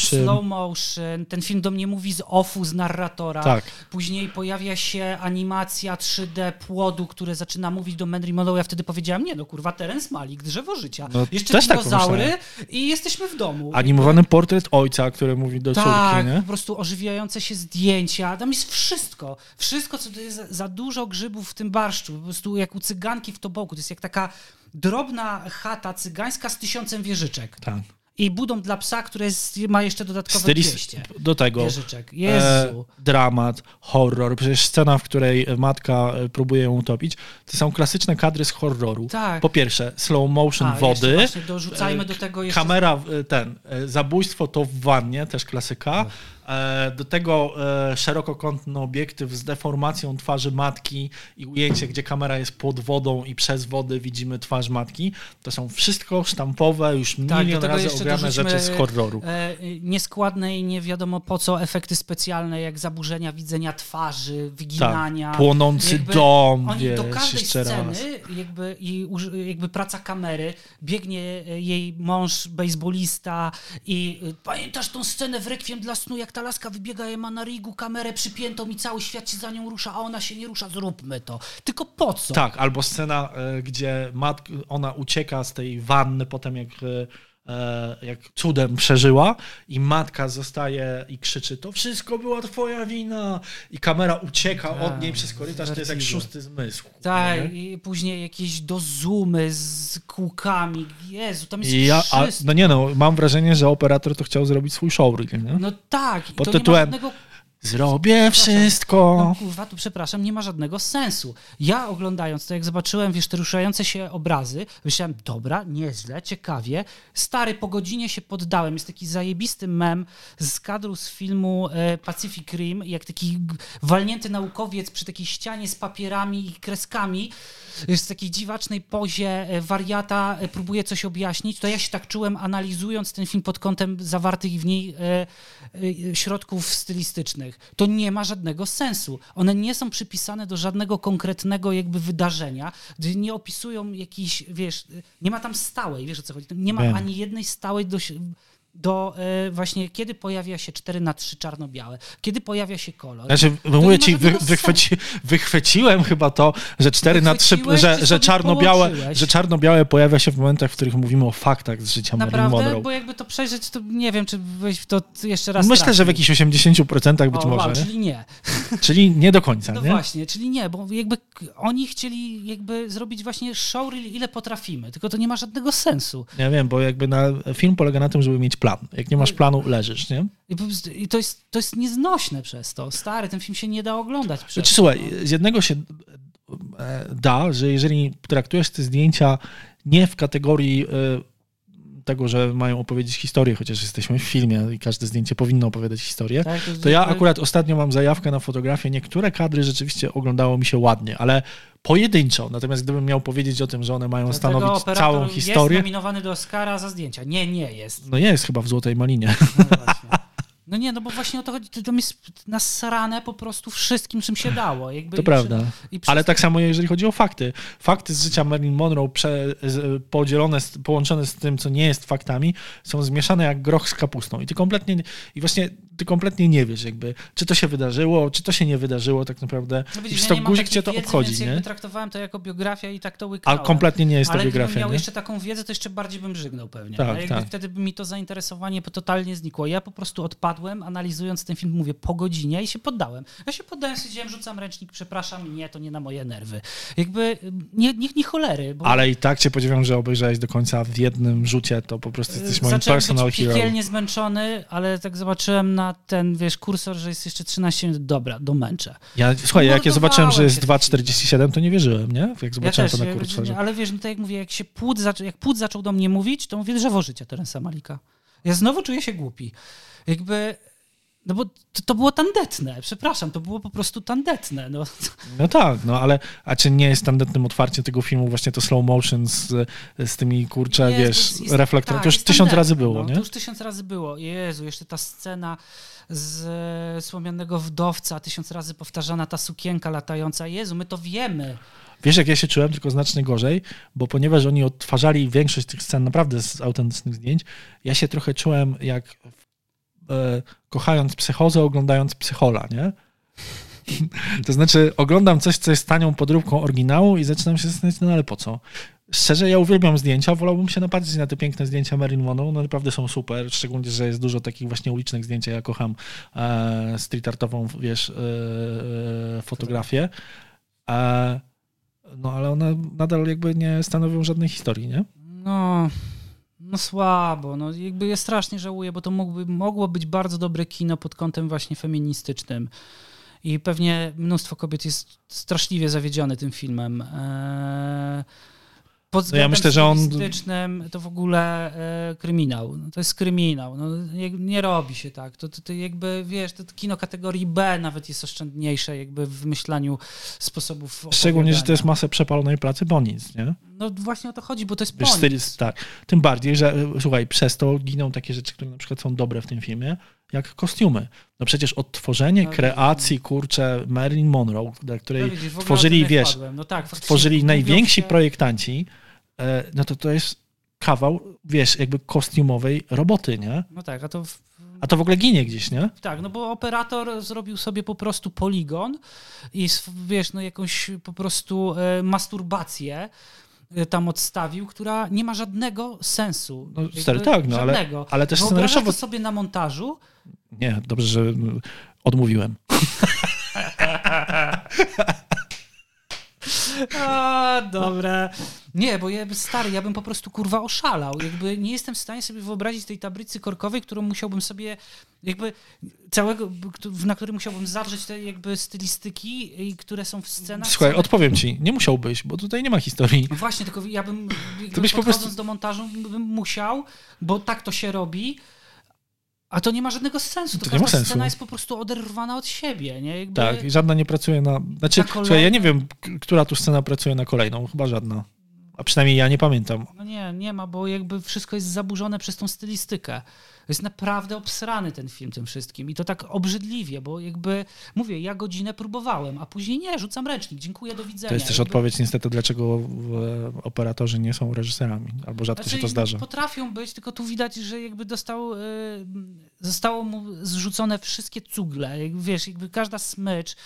D: motion. Ten film do mnie mówi z offu, z narratora.
E: Tak.
D: Później pojawia się animacja 3D płodu, które zaczyna mówić do Marilyn Monroe. Ja wtedy powiedziałam, nie no kurwa, Terence Malick, drzewo życia.
E: No,
D: jeszcze dinozaury i jesteśmy w domu.
E: Animowany portret ojca, który mówi do córki, nie?
D: Tak, po prostu ożywiające się zdjęcia. Tam jest wszystko. Wszystko, co to jest za dużo grzybów w tym barszczu. Po prostu jak u cyganki w Tobołku. To jest jak taka drobna chata cygańska z 1000 wieżyczek.
E: Tak.
D: I budą dla psa, które ma jeszcze dodatkowe 200
E: do tego
D: wieżyczek. Jezu.
E: Dramat, horror. Przecież scena, w której matka próbuje ją utopić, to są klasyczne kadry z horroru.
D: Tak.
E: Po pierwsze, slow motion wody.
D: Właśnie dorzucajmy do tego jeszcze...
E: Kamera, zabójstwo to w wannie, też klasyka. Do tego szerokokątny obiektyw z deformacją twarzy matki i ujęcie, gdzie kamera jest pod wodą i przez wodę widzimy twarz matki. To są wszystko sztampowe, już milion razy ograne rzeczy z horroru.
D: Nieskładne i nie wiadomo po co efekty specjalne, jak zaburzenia widzenia twarzy, wyginania.
E: Tak, płonący dom,
D: oni
E: wiesz,
D: do każdej
E: jeszcze
D: sceny
E: raz.
D: jakby praca kamery, biegnie jej mąż bejsbolista i pamiętasz tą scenę w Rekwiem dla snu, jak ta laska wybiega, ma na rigu kamerę przypiętą i cały świat się za nią rusza, a ona się nie rusza, zróbmy to. Tylko po co?
E: Tak, albo scena, gdzie ona ucieka z tej wanny potem jak cudem przeżyła i matka zostaje i krzyczy, to wszystko była twoja wina i kamera ucieka od niej przez korytarz, to jest jak szósty zmysł.
D: Tak, i później jakieś dozoomy z kółkami, Jezu, tam jest wszystko.
E: Mam wrażenie, że operator to chciał zrobić swój showreel, nie?
D: No tak,
E: pod tytułem Zrobię wszystko.
D: No kurwa, tu przepraszam, nie ma żadnego sensu. Ja oglądając to, jak zobaczyłem, wiesz, te ruszające się obrazy, myślałem, dobra, nieźle, ciekawie. Stary, po godzinie się poddałem. Jest taki zajebisty mem z kadru z filmu Pacific Rim, jak taki walnięty naukowiec przy takiej ścianie z papierami i kreskami, jest w takiej dziwacznej pozie wariata, próbuje coś objaśnić. To ja się tak czułem, analizując ten film pod kątem zawartych w niej środków stylistycznych. To nie ma żadnego sensu. One nie są przypisane do żadnego konkretnego jakby wydarzenia, nie opisują jakiejś, wiesz, nie ma tam stałej, wiesz o co chodzi, nie ma ani jednej stałej do właśnie kiedy pojawia się 4:3 czarno-białe, kiedy pojawia się kolor.
E: Znaczy, mówię ci, wychwyciłem chyba to, że 4:3, że czarno-białe pojawia się w momentach, w których mówimy o faktach z życia Marilyn Monroe.
D: Naprawdę? Bo jakby to przejrzeć, to nie wiem, czy byś to jeszcze raz
E: Myślę, że w jakichś 80% być może.
D: Czyli nie.
E: Czyli nie do końca,
D: no
E: nie?
D: Właśnie, czyli nie, bo jakby oni chcieli jakby zrobić właśnie show, ile potrafimy, tylko to nie ma żadnego sensu.
E: Ja wiem, bo jakby film polega na tym, żeby mieć plan. Jak nie masz planu, leżysz, nie?
D: I to jest nieznośne przez to. Stary, ten film się nie da oglądać przez
E: to. Słuchaj, z jednego się da, że jeżeli traktujesz te zdjęcia nie w kategorii tego, że mają opowiedzieć historię, chociaż jesteśmy w filmie i każde zdjęcie powinno opowiadać historię, tak, to ja akurat ostatnio mam zajawkę na fotografię. Niektóre kadry rzeczywiście oglądało mi się ładnie, ale pojedynczo. Natomiast gdybym miał powiedzieć o tym, że one mają stanowić całą historię...
D: Jest nominowany do Oscara za zdjęcia. Nie jest.
E: No jest chyba w Złotej Malinie.
D: No właśnie. No nie, no bo właśnie o to chodzi, to jest nasrane po prostu wszystkim, czym się dało. Jakby
E: to prawda, ale tak samo jeżeli chodzi o fakty. Fakty z życia Marilyn Monroe połączone z tym, co nie jest faktami, są zmieszane jak groch z kapustą i ty kompletnie nie wiesz jakby, czy to się wydarzyło, czy to się nie wydarzyło tak naprawdę.
D: No widzisz, ja
E: guzik cię to
D: wiedzy,
E: obchodzi,
D: więc
E: nie?
D: Jakby traktowałem to jako biografia i tak to łyknąłem.
E: A kompletnie nie jest to
D: biografia,
E: biografia,
D: miał
E: nie?
D: jeszcze taką wiedzę, to jeszcze bardziej bym żygnął pewnie.
E: Tak, tak.
D: Wtedy by mi to zainteresowanie totalnie znikło. Ja po prostu odpadłem, analizując ten film, mówię, po godzinie i się poddałem. Ja się poddałem, siedziałem, rzucam ręcznik, przepraszam, nie, to nie na moje nerwy. Jakby nie cholery. Bo...
E: Ale i tak cię podziwiam, że obejrzałeś do końca w jednym rzucie, to po prostu jesteś moim personal hero.
D: Piekielnie zmęczony, ale tak zobaczyłem na ten, wiesz, kursor, że jest jeszcze 13 minut, dobra, domęczę.
E: Słuchaj, jak ja zobaczyłem, że jest 2,47, to nie wierzyłem, nie? Jak zobaczyłem to na kursorze.
D: Ale wiesz, no tak jak mówię, jak płód zaczął do mnie mówić, to mówię, drzewo życia Terensa Malika. Ja znowu czuję się głupi. Jakby... No bo to było tandetne, przepraszam, to było po prostu tandetne.
E: No tak, no ale a czy nie jest tandetnym otwarcie tego filmu właśnie to slow motion z tymi, kurczę, reflektorami? Tak, to już 1000 razy było, nie?
D: To już 1000 razy było. Jezu, jeszcze ta scena z Słomianego Wdowca, 1000 razy powtarzana ta sukienka latająca. Jezu, my to wiemy.
E: Wiesz, jak ja się czułem, tylko znacznie gorzej, bo ponieważ oni odtwarzali większość tych scen naprawdę z autentycznych zdjęć, ja się trochę czułem jak kochając psychozę, oglądając Psychola, nie? To znaczy oglądam coś, co jest tanią podróbką oryginału i zaczynam się zastanawiać, no ale po co? Szczerze, ja uwielbiam zdjęcia, wolałbym się napatrzeć na te piękne zdjęcia Marilyn Monroe, no naprawdę są super, szczególnie, że jest dużo takich właśnie ulicznych zdjęć, ja kocham street artową, wiesz, fotografię, no ale one nadal jakby nie stanowią żadnej historii, nie?
D: No słabo, no jakby ja strasznie żałuję, bo to mogło być bardzo dobre kino pod kątem właśnie feministycznym i pewnie mnóstwo kobiet jest straszliwie zawiedzione tym filmem. Pod względem feministycznym to w ogóle kryminał. To jest kryminał. No, nie robi się tak. To jakby, wiesz, to kino kategorii B nawet jest oszczędniejsze jakby w wymyślaniu sposobów opowiadania.
E: Szczególnie, że to jest masę przepalonej pracy, bo nic, nie?
D: No właśnie o to chodzi, bo to jest po nic.
E: Tak. Tym bardziej, że słuchaj, przez to giną takie rzeczy, które na przykład są dobre w tym filmie, jak kostiumy. No przecież odtworzenie kreacji, kurczę, Marilyn Monroe, dla której tworzyli, wiesz, tworzyli najwięksi projektanci, no to jest kawał, wiesz, jakby kostiumowej roboty, nie?
D: No tak,
E: a to w ogóle ginie gdzieś, nie?
D: Tak, no bo operator zrobił sobie po prostu poligon i wiesz, no jakąś po prostu masturbację tam odstawił, która nie ma żadnego sensu.
E: No stary, tak, no ale też scenariuszowo...
D: to sobie na montażu?
E: Nie, dobrze, że odmówiłem.
D: Dobra. Nie, bo ja bym po prostu kurwa oszalał. Jakby nie jestem w stanie sobie wyobrazić tej tablicy korkowej, którą musiałbym sobie jakby na której musiałbym zawrzeć te jakby stylistyki, które są w scenach.
E: Słuchaj, odpowiem ci, nie musiałbyś, bo tutaj nie ma historii.
D: No właśnie, tylko ja bym
E: byś
D: podchodząc do montażu bym musiał, bo tak to się robi. A to nie ma żadnego sensu. To każda scena jest po prostu oderwana od siebie. Nie? Jakby...
E: Tak, i żadna nie pracuje na... Znaczy, słuchaj, ja nie wiem, która tu scena pracuje na kolejną. Chyba żadna. A przynajmniej ja nie pamiętam.
D: No nie ma, bo jakby wszystko jest zaburzone przez tą stylistykę. Jest naprawdę obsrany ten film tym wszystkim. I to tak obrzydliwie, bo jakby, mówię, ja godzinę próbowałem, a później nie, rzucam ręcznik, dziękuję, do widzenia.
E: To jest też odpowiedź niestety, dlaczego operatorzy nie są reżyserami, albo rzadko się to zdarza.
D: Potrafią być, tylko tu widać, że jakby zostało mu zrzucone wszystkie cugle. Wiesz, jakby każda smycz,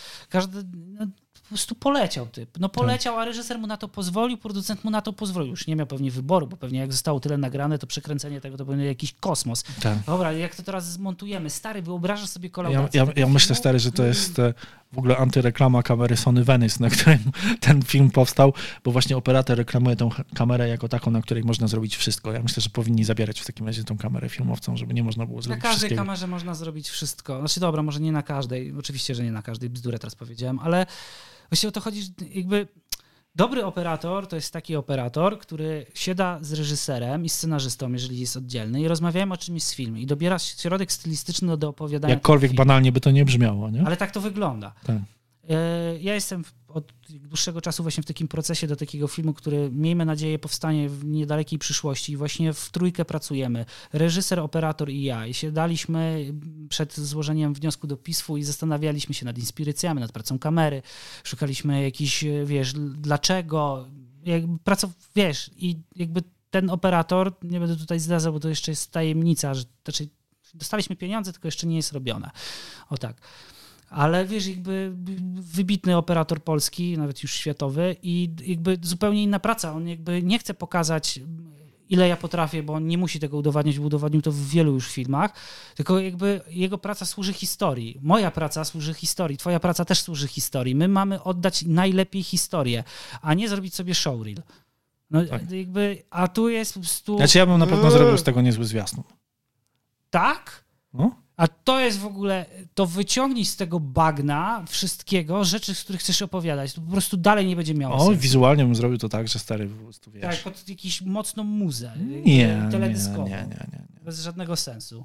D: po prostu poleciał typ. No poleciał, a reżyser mu na to pozwolił, producent mu na to pozwolił. Już nie miał pewnie wyboru, bo pewnie jak zostało tyle nagrane, to przekręcenie tego to pewnie jakiś kosmos. Tak. Dobra, jak to teraz zmontujemy? Stary, wyobrażasz sobie kolaudację?
E: Ja myślę, stary, że to jest w ogóle antyreklama kamery Sony Venice, na której ten film powstał, bo właśnie operator reklamuje tą kamerę jako taką, na której można zrobić wszystko. Ja myślę, że powinni zabierać w takim razie tą kamerę filmowcą, żeby nie można było zrobić wszystkiego.
D: Na każdej kamerze można zrobić wszystko. Znaczy dobra, może nie na każdej, oczywiście, że nie na każdej, bzdurę teraz powiedziałem, ale właśnie o to chodzi, że jakby dobry operator to jest taki operator, który siada z reżyserem i scenarzystą, jeżeli jest oddzielny, i rozmawiają o czymś z filmu i dobiera środek stylistyczny do opowiadania.
E: Jakkolwiek banalnie by to nie brzmiało, nie?
D: Ale tak to wygląda.
E: Tak.
D: Ja jestem od dłuższego czasu właśnie w takim procesie do takiego filmu, który miejmy nadzieję powstanie w niedalekiej przyszłości i właśnie w trójkę pracujemy. Reżyser, operator i ja. I siadaliśmy przed złożeniem wniosku do PISF-u i zastanawialiśmy się nad inspiracjami, nad pracą kamery. Szukaliśmy jakichś, wiesz, dlaczego, wiesz, i jakby ten operator, nie będę tutaj zdradzał, bo to jeszcze jest tajemnica, że znaczy dostaliśmy pieniądze, tylko jeszcze nie jest robione. O tak. Ale wiesz, jakby wybitny operator polski, nawet już światowy, i jakby zupełnie inna praca. On jakby nie chce pokazać, ile ja potrafię, bo on nie musi tego udowadniać, bo udowodnił to w wielu już filmach, tylko jakby jego praca służy historii. Moja praca służy historii, twoja praca też służy historii. My mamy oddać najlepiej historię, a nie zrobić sobie showreel. No tak. Jakby, a tu jest po prostu...
E: Znaczy ja bym na pewno zrobił z tego niezły zwiastun.
D: Tak?
E: No.
D: A to jest w ogóle, to wyciągnij z tego bagna wszystkiego, rzeczy, z których chcesz opowiadać. To po prostu dalej nie będzie miało sensu.
E: Wizualnie bym zrobił to tak, że stary po prostu, wiesz...
D: Tak, pod jakąś mocną muzę. Teledyskową.
E: Nie.
D: Bez żadnego sensu.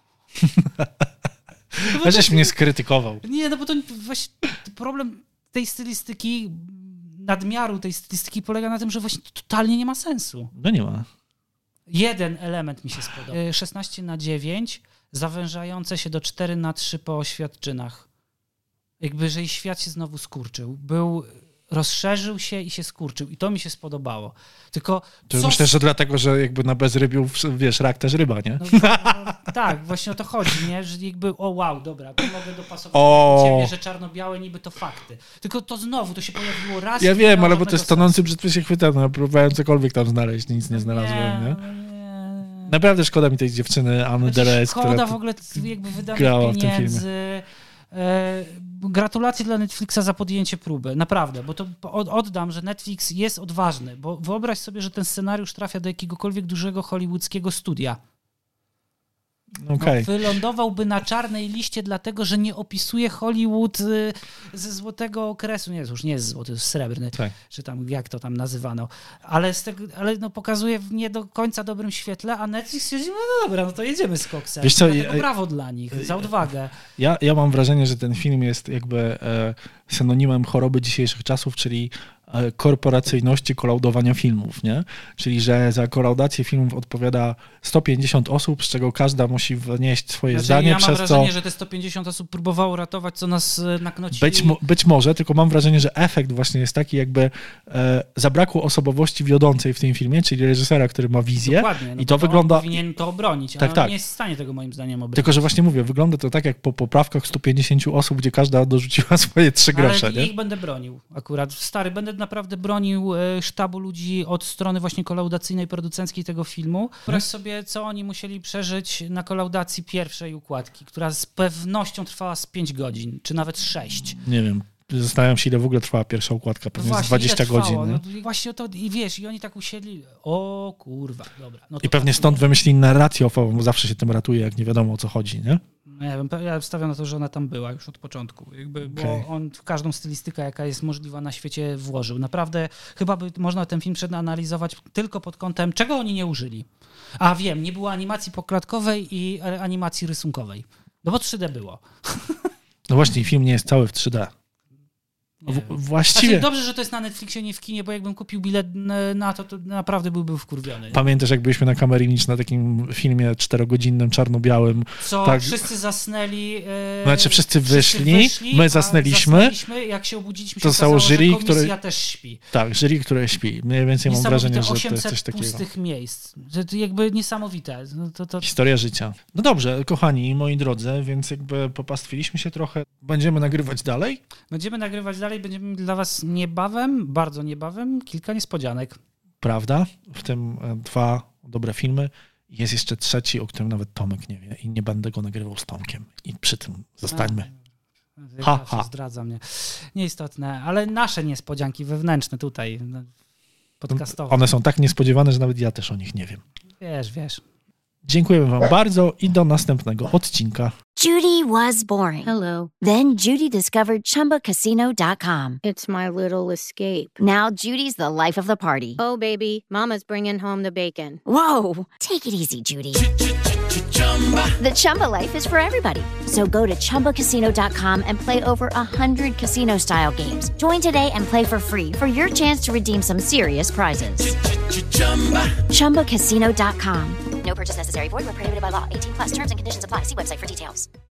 E: Żeś mnie skrytykował.
D: Nie, no bo to właśnie problem tej stylistyki, nadmiaru tej stylistyki polega na tym, że właśnie totalnie nie ma sensu.
E: No nie ma.
D: Jeden element mi się spodobał. 16:9, zawężające się do 4:3 po oświadczynach. Jakby, że i świat się znowu skurczył. Rozszerzył się i się skurczył. I to mi się spodobało. Tylko
E: to myślę, że dlatego, że jakby na bezrybiu, wiesz, rak też ryba, nie?
D: Tak, właśnie o to chodzi, nie? Że jakby, dobra, to mogę dopasować do ciebie, że czarno-białe niby to fakty. Tylko to znowu, to się pojawiło raz.
E: Ja wiem, ale bo to jest tonący brzytwy się chwyta, no próbowałem cokolwiek tam znaleźć, nic nie znalazłem, nie? Naprawdę szkoda mi tej dziewczyny Anny Derez, która
D: szkoda w ogóle jakby wydanych pieniędzy. Gratulacje dla Netflixa za podjęcie próby, naprawdę, bo to oddam, że Netflix jest odważny, bo wyobraź sobie, że ten scenariusz trafia do jakiegokolwiek dużego hollywoodzkiego studia.
E: Okay.
D: Wylądowałby na czarnej liście, dlatego że nie opisuje Hollywood ze złotego okresu. Nie, już nie jest złoty, to jest srebrny, tak. Czy tam jak to tam nazywano. Ale pokazuje w nie do końca dobrym świetle, a Netflix stwierdził, no dobra, no to jedziemy z koksem. Wiesz co, brawo dla nich, za odwagę.
E: Ja mam wrażenie, że ten film jest jakby synonimem choroby dzisiejszych czasów, czyli korporacyjności kolaudowania filmów, nie? Czyli, że za kolaudację filmów odpowiada 150 osób, z czego każda musi wnieść swoje zdanie.
D: Ja mam wrażenie, że te 150 osób próbowało ratować, co nas naknocili.
E: Być może, tylko mam wrażenie, że efekt właśnie jest taki, jakby zabrakło osobowości wiodącej w tym filmie, czyli reżysera, który ma wizję.
D: Dokładnie, no i to wygląda... On powinien to obronić, ale on nie jest w stanie tego moim zdaniem obronić.
E: Tylko, że właśnie mówię, wygląda to tak jak po poprawkach 150 osób, gdzie każda dorzuciła swoje 3 grosze.
D: Ale ich będę bronił akurat. Stary, będę naprawdę bronił sztabu ludzi od strony właśnie kolaudacyjnej, producenckiej tego filmu. Wyobraź sobie, co oni musieli przeżyć na kolaudacji pierwszej układki, która z pewnością trwała z 5 godzin, czy nawet 6.
E: Nie wiem. Zastanawiam się, ile w ogóle trwała pierwsza układka, pewnie z 20 godzin.
D: No, właśnie to, i wiesz, i oni tak usiedli, o kurwa, dobra. No
E: i pewnie stąd wymyślili narrację, bo zawsze się tym ratuje, jak nie wiadomo, o co chodzi, nie?
D: Ja stawiam na to, że ona tam była już od początku, bo on w każdą stylistykę, jaka jest możliwa na świecie, włożył. Naprawdę chyba by można ten film przeanalizować tylko pod kątem, czego oni nie użyli. A wiem, nie było animacji poklatkowej i animacji rysunkowej. No bo 3D było.
E: No właśnie, film nie jest cały w 3D. Właściwie.
D: Znaczy, dobrze, że to jest na Netflixie, nie w kinie, bo jakbym kupił bilet na to naprawdę byłby wkurwiony.
E: Pamiętasz, jak byliśmy na Kamerinic na takim filmie 4-godzinnym, czarno-białym?
D: Co?
E: Tak.
D: Wszyscy zasnęli.
E: Znaczy wszyscy wyszli, my zasnęliśmy.
D: Jak się obudziliśmy,
E: to zostało jury,
D: które też śpi.
E: Tak, jury, które śpi. Mniej więcej mam wrażenie, że to jest
D: 800
E: coś takiego.
D: pustych miejsc. To jakby niesamowite. To...
E: Historia życia. No dobrze, kochani, moi drodzy, więc jakby popastwiliśmy się trochę. Będziemy nagrywać dalej?
D: Będziemy nagrywać dalej, będziemy dla was niebawem, bardzo niebawem, kilka niespodzianek.
E: Prawda? W tym 2 dobre filmy. Jest jeszcze 3, o którym nawet Tomek nie wie i nie będę go nagrywał z Tomkiem. I przy tym zostańmy.
D: Zdradza mnie. Nieistotne, ale nasze niespodzianki wewnętrzne tutaj, podcastowe.
E: One są tak niespodziewane, że nawet ja też o nich nie wiem.
D: Wiesz.
E: Dziękujemy wam bardzo i do następnego odcinka.
J: Judy was boring. Hello. Then Judy discovered ChumbaCasino.com.
K: It's my little escape.
J: Now Judy's the life of the party.
K: Oh, baby, mama's bringing home the bacon.
J: Whoa, take it easy, Judy. The Chumba life is for everybody. So go to ChumbaCasino.com and play over 100 casino-style games. Join today and play for free for your chance to redeem some serious prizes. ChumbaCasino.com.
B: No purchase necessary. Void where prohibited by law. 18+. Terms and conditions apply. See website for details.